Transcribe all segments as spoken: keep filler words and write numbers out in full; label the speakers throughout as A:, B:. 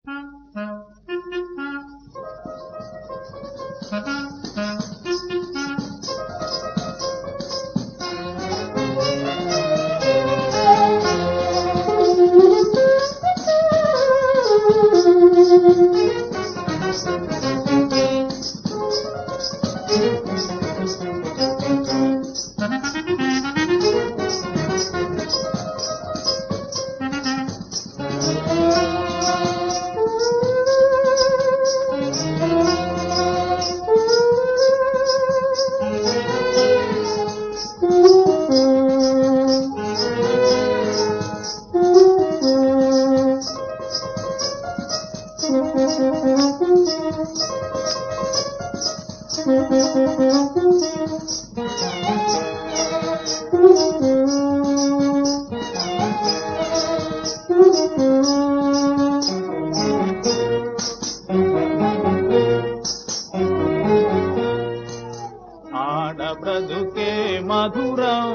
A: ఆడబ్రతుకే మధురం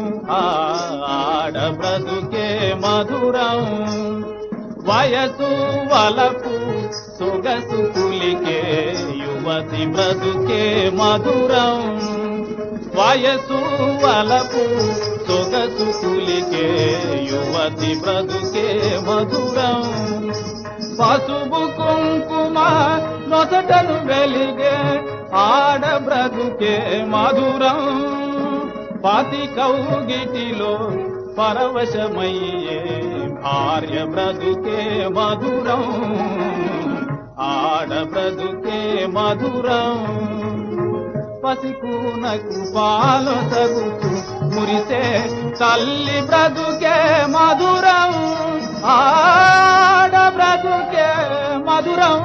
A: ఆడబ్రతుకే మధురం వయసు వలపు సొగసు పులికే యువతి బ్రతుకే మధురం వయసు వలపు సొగసు పులికే యువతి బ్రతుకే మధురం పసుపు కుంకుమ నొసటను వెలిగే ఆడబ్రతుకే మధురం పతి కౌగిటిలో పరవశమయ్యే భార్య బ్రతుకే మధురం ఆడబ్రతుకే మధురం పసికూనకు పాలు తగుతూ మురిసే తల్లి బ్రతుకే మధురం ఆడబ్రతుకే మధురం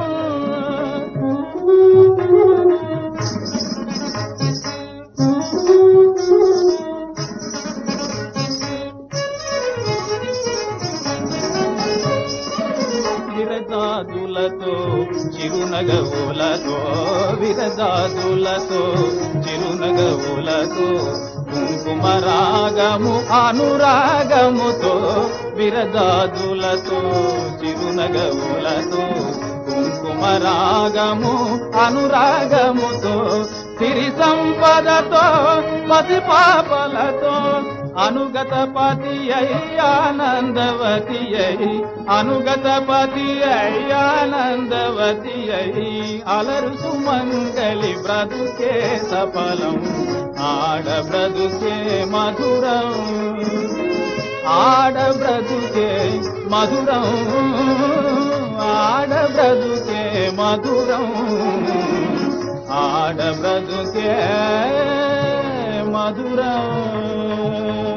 A: విరజాదులతో చిరునగవులతో విరజాదులతో చిరునగవులతో కుంకుమ రాగము అనురాగముతో విరజాదులతో చిరునగవులతో కుంకుమ రాగము అనురాగముతో సిరి సంపదతో పసి పాపలతో అనుగత పతి అయి ఆనందవతి అయి అనుగత పతి అయి ఆనందవతి అయి అలరు సుమంగళి బ్రతుకే సఫలం ఆడబ్రతుకే మధురం ఆడబ్రతుకే మధురం ఆడబ్రతుకే మధురం ఆడబ్రతుకే మధురం